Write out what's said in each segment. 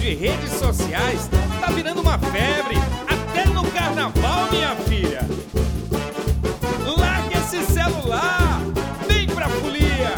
de redes sociais tá virando uma febre, até no carnaval, minha filha. Larga esse celular, vem pra folia.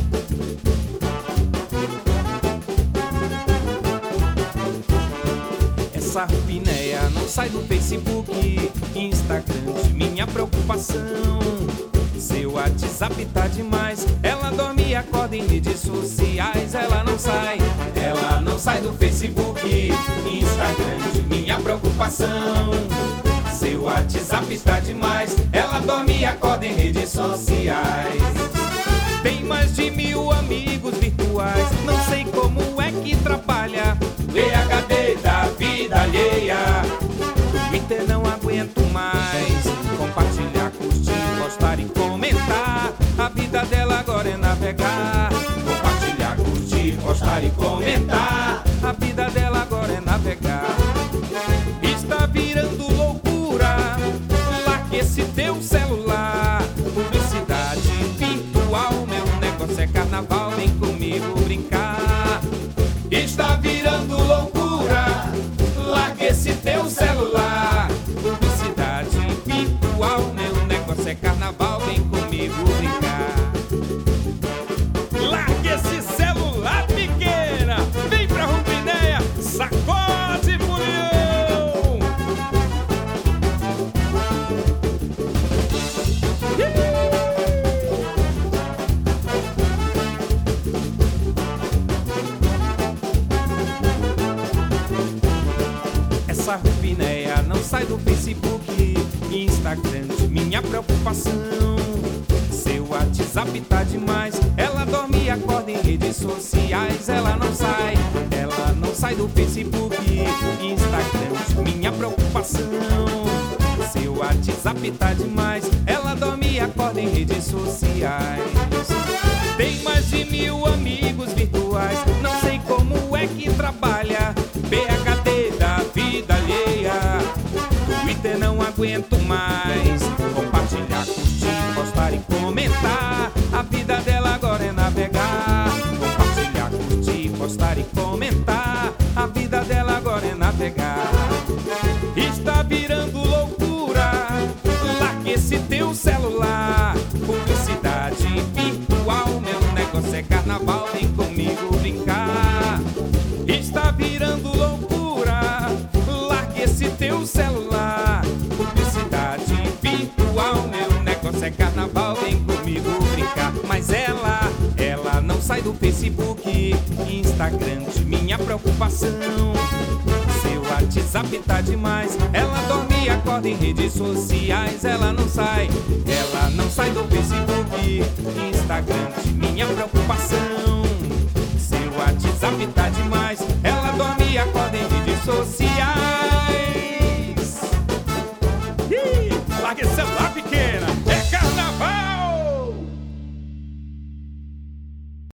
Essa rupinéia não sai do Facebook, Instagram de minha preocupação. Seu WhatsApp tá demais, ela dorme e acorda em redes sociais. Ela não sai do Facebook, Instagram de minha preocupação. Seu WhatsApp tá demais, ela dorme e acorda em redes sociais. Tem mais de 1000 amigos virtuais, não sei como é que trabalha. PhD da vida alheia, Twitter não aguento mais. Compartilhar, curtir, postar e comentar. A vida dela agora é navegar. Compartilhar, curtir, postar e comentar. A vida dela agora é navegar. Está virando loucura, larga esse teu celular. Publicidade virtual, meu negócio é carnaval, vem comigo brincar. Está virando loucura, larga esse teu celular. Publicidade virtual, meu negócio é carnaval, vem comigo brincar. Larga esse celular, pequena, vem pra Rupinéia, sacode folião. Essa Rupinéia não sai do Facebook, Instagram de minha preocupação. Seu WhatsApp tá demais, ela dorme e acorda em redes sociais. Ela não sai do Facebook, Instagram de minha preocupação. Seu WhatsApp tá demais, ela dorme e acorda em redes sociais. Tem mais de 1000 amigos virtuais, não sei como é que trabalha. PhD da vida alheia, Twitter não aguento mais. Compartilhar, curtir, postar e comentar. A vida dela agora é navegar. Compartilhar, curtir, postar e comentar. A vida dela agora é navegar. Está virando loucura, larga esse teu celular. Publicidade virtual, meu negócio é carnaval, vem comigo brincar. Está virando loucura, larga esse teu celular. Publicidade virtual, meu negócio é carnaval, vem comigo brincar. Mas ela não sai do Facebook, Instagram de minha preocupação. Seu WhatsApp tá demais, ela dorme e acorda em redes sociais. Ela não sai do Facebook, Instagram de minha preocupação. Seu WhatsApp tá demais, ela dorme e acorda em redes sociais.